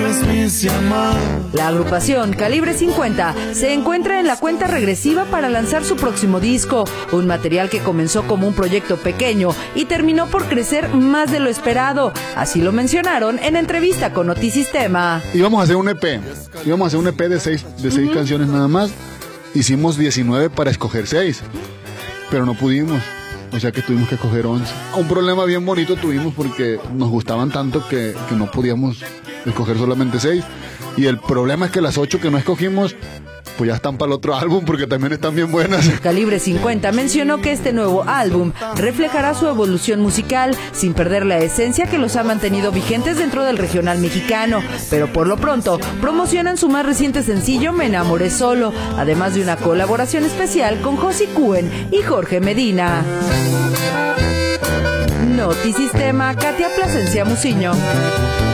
La agrupación Calibre 50 se encuentra en la cuenta regresiva para lanzar su próximo disco, un material que comenzó como un proyecto pequeño y terminó por crecer más de lo esperado. Así lo mencionaron en entrevista con Notisistema. Íbamos a hacer un EP de seis canciones nada más. Hicimos 19 para escoger 6, pero no pudimos. O sea que tuvimos que escoger 11. Un problema bien bonito tuvimos porque nos gustaban tanto que no podíamos escoger solamente 6. Y el problema es que las 8 que no escogimos, pues ya están para el otro álbum porque también están bien buenas. Calibre 50 mencionó que este nuevo álbum reflejará su evolución musical sin perder la esencia que los ha mantenido vigentes dentro del regional mexicano, pero por lo pronto promocionan su más reciente sencillo Me Enamoré Solo, además de una colaboración especial con Josi Cuen y Jorge Medina. Notisistema, Katia Plasencia Muciño.